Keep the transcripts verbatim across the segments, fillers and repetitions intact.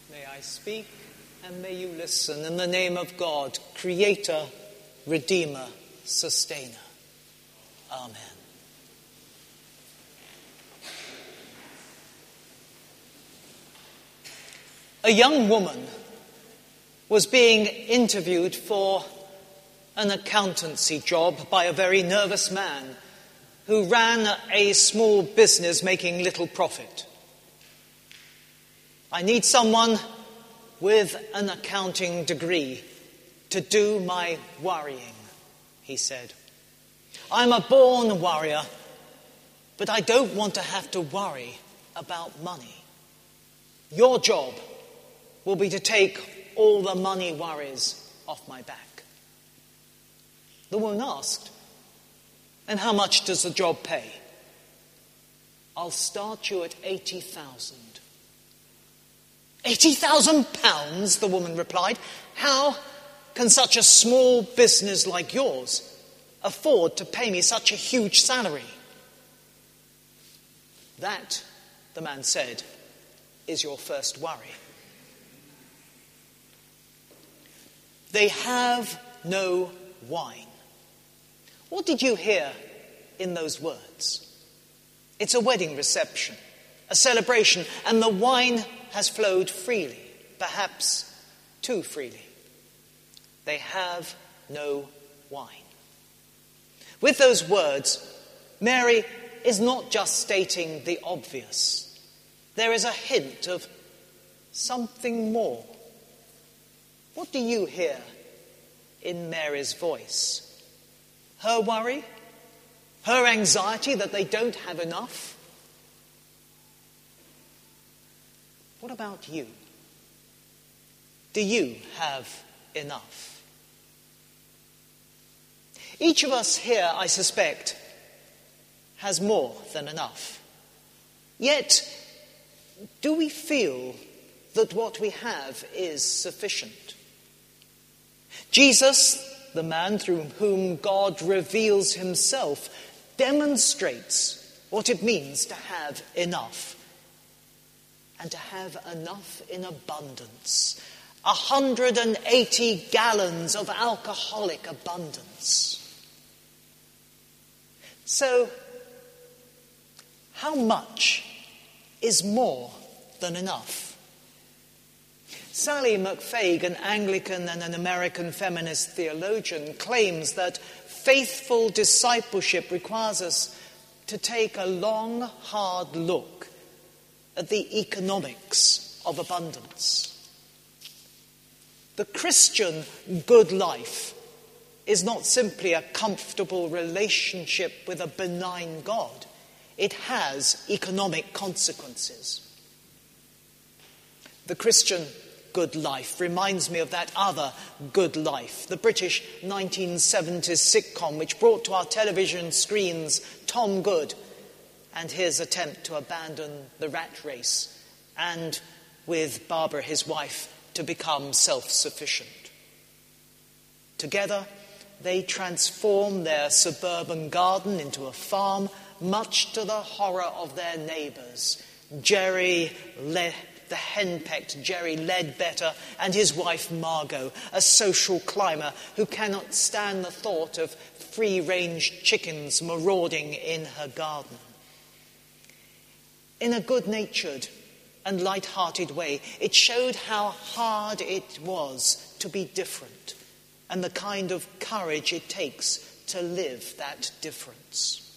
May I speak and may you listen in the name of God, Creator, Redeemer, Sustainer. Amen. A young woman was being interviewed for an accountancy job by a very nervous man who ran a small business making little profit. I need someone with an accounting degree to do my worrying, he said. I'm a born worrier, but I don't want to have to worry about money. Your job will be to take all the money worries off my back. The woman asked, and how much does the job pay? I'll start you at eighty thousand. Eighty thousand pounds, the woman replied. How can such a small business like yours afford to pay me such a huge salary? That, the man said, is your first worry. They have no wine. What did you hear in those words? It's a wedding reception, a celebration, and the wine has flowed freely, perhaps too freely. They have no wine. With those words, Mary is not just stating the obvious. There is a hint of something more. What do you hear in Mary's voice? Her worry? Her anxiety that they don't have enough? What about you? Do you have enough? Each of us here, I suspect, has more than enough. Yet, do we feel that what we have is sufficient? Jesus, the man through whom God reveals himself, demonstrates what it means to have enough. And to have enough in abundance. one hundred eighty gallons of alcoholic abundance. So, how much is more than enough? Sally McFaig, an Anglican and an American feminist theologian, claims that faithful discipleship requires us to take a long, hard look at the economics of abundance. The Christian good life is not simply a comfortable relationship with a benign God. It has economic consequences. The Christian good life reminds me of that other good life, the British nineteen seventies sitcom which brought to our television screens Tom Good and his attempt to abandon the rat race and, with Barbara, his wife, to become self-sufficient. Together, they transform their suburban garden into a farm, much to the horror of their neighbours. Jerry, Le- the henpecked Jerry Ledbetter, and his wife Margot, a social climber who cannot stand the thought of free-range chickens marauding in her garden. In a good-natured and light-hearted way, it showed how hard it was to be different and the kind of courage it takes to live that difference.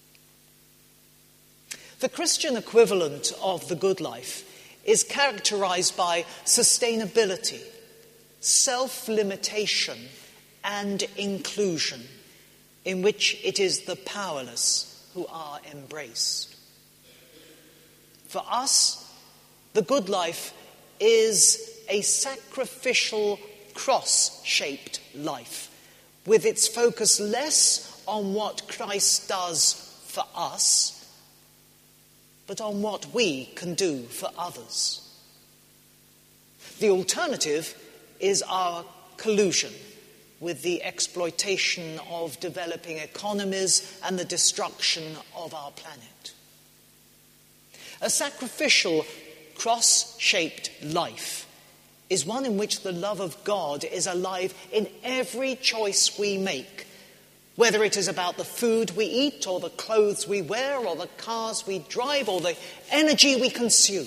The Christian equivalent of the good life is characterized by sustainability, self-limitation, and inclusion, in which it is the powerless who are embraced. For us, the good life is a sacrificial, cross-shaped life, with its focus less on what Christ does for us, but on what we can do for others. The alternative is our collusion with the exploitation of developing economies and the destruction of our planet. A sacrificial, cross-shaped life is one in which the love of God is alive in every choice we make, whether it is about the food we eat or the clothes we wear or the cars we drive or the energy we consume.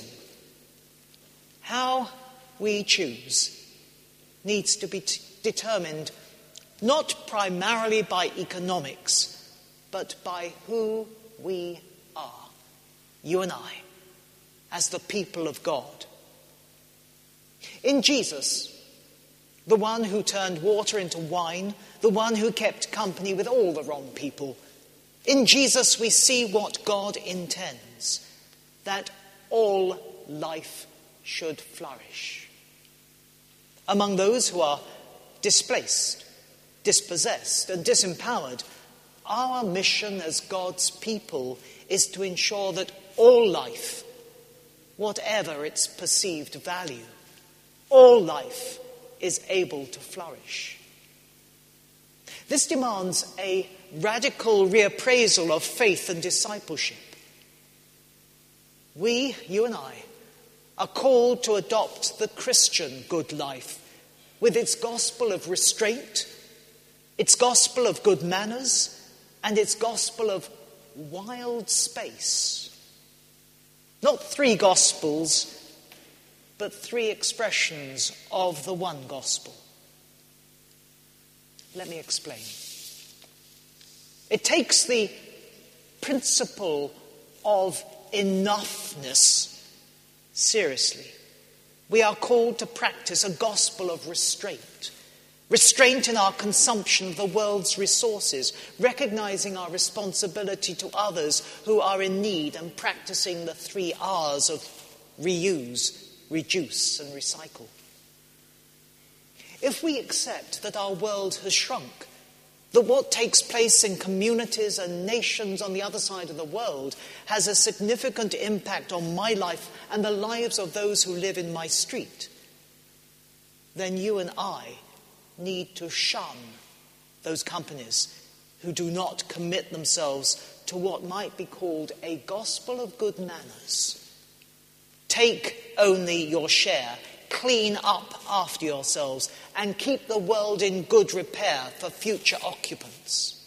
How we choose needs to be t- determined not primarily by economics, but by who we are, you and I, as the people of God. In Jesus, the one who turned water into wine, the one who kept company with all the wrong people, in Jesus we see what God intends, that all life should flourish. Among those who are displaced, dispossessed, and disempowered, our mission as God's people is to ensure that all life, whatever its perceived value, all life is able to flourish. This demands a radical reappraisal of faith and discipleship. We, you and I, are called to adopt the Christian good life with its gospel of restraint, its gospel of good manners, and its gospel of wild space. Not three gospels, but three expressions of the one gospel. Let me explain. It takes the principle of enoughness seriously. We are called to practice a gospel of restraint. Restraint in our consumption of the world's resources, recognizing our responsibility to others who are in need and practicing the three R's of reuse, reduce, and recycle. If we accept that our world has shrunk, that what takes place in communities and nations on the other side of the world has a significant impact on my life and the lives of those who live in my street, then you and I need to shun those companies who do not commit themselves to what might be called a gospel of good manners. Take only your share, clean up after yourselves, and keep the world in good repair for future occupants.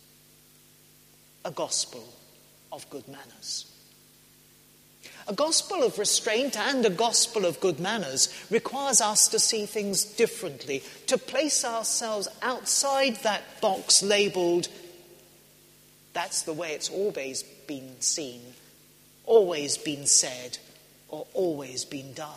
A gospel of good manners. A gospel of restraint and a gospel of good manners requires us to see things differently, to place ourselves outside that box labelled, that's the way it's always been seen, always been said, or always been done.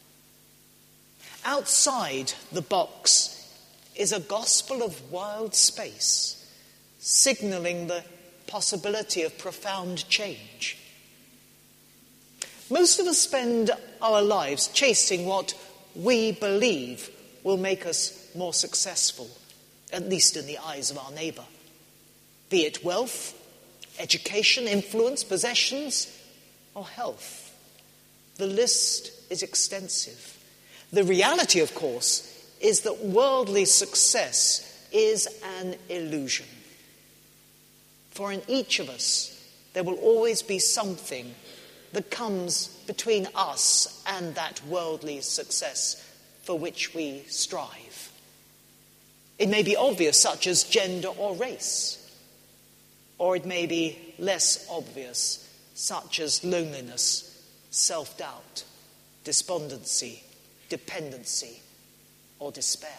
Outside the box is a gospel of wild space, signalling the possibility of profound change. Most of us spend our lives chasing what we believe will make us more successful, at least in the eyes of our neighbour. Be it wealth, education, influence, possessions, or health. The list is extensive. The reality, of course, is that worldly success is an illusion. For in each of us, there will always be something that comes between us and that worldly success for which we strive. It may be obvious, such as gender or race, or it may be less obvious, such as loneliness, self-doubt, despondency, dependency, or despair.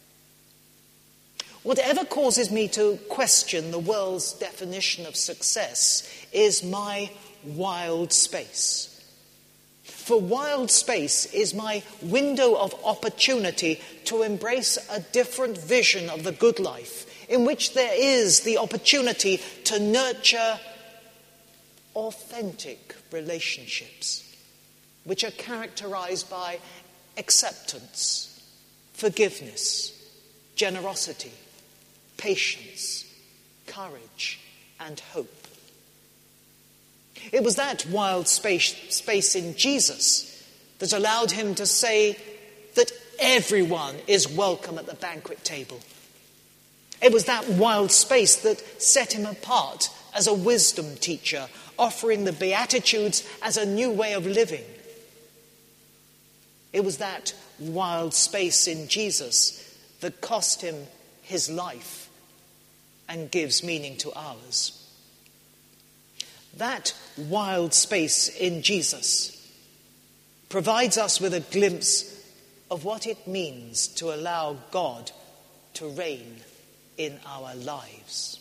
Whatever causes me to question the world's definition of success is my wild space. For wild space is my window of opportunity to embrace a different vision of the good life, in which there is the opportunity to nurture authentic relationships, which are characterized by acceptance, forgiveness, generosity, patience, courage, and hope. It was that wild space, space in Jesus that allowed him to say that everyone is welcome at the banquet table. It was that wild space that set him apart as a wisdom teacher, offering the Beatitudes as a new way of living. It was that wild space in Jesus that cost him his life and gives meaning to ours. That wild space in Jesus provides us with a glimpse of what it means to allow God to reign in our lives.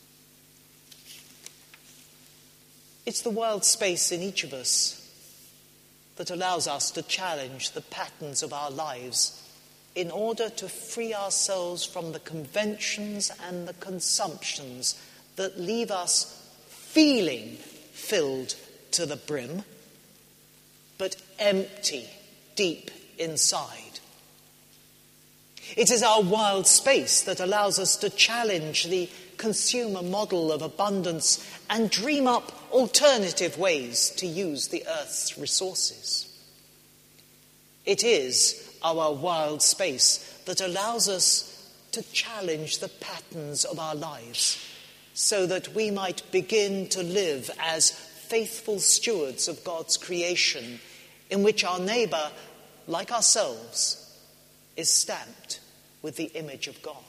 It's the wild space in each of us that allows us to challenge the patterns of our lives in order to free ourselves from the conventions and the consumptions that leave us feeling filled to the brim, but empty deep inside. It is our wild space that allows us to challenge the consumer model of abundance and dream up alternative ways to use the earth's resources. It is our wild space that allows us to challenge the patterns of our lives so that we might begin to live as faithful stewards of God's creation, in which our neighbour, like ourselves, is stamped with the image of God.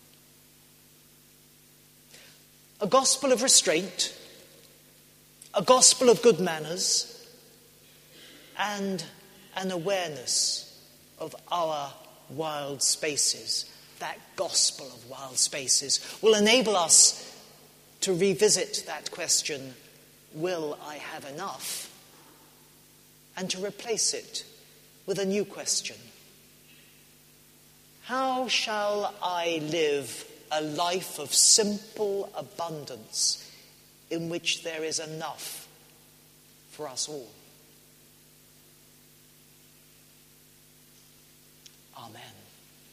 A gospel of restraint, a gospel of good manners, and an awareness of our wild spaces. That gospel of wild spaces will enable us to revisit that question, will I have enough? And to replace it with a new question. How shall I live a life of simple abundance in which there is enough for us all? Amen.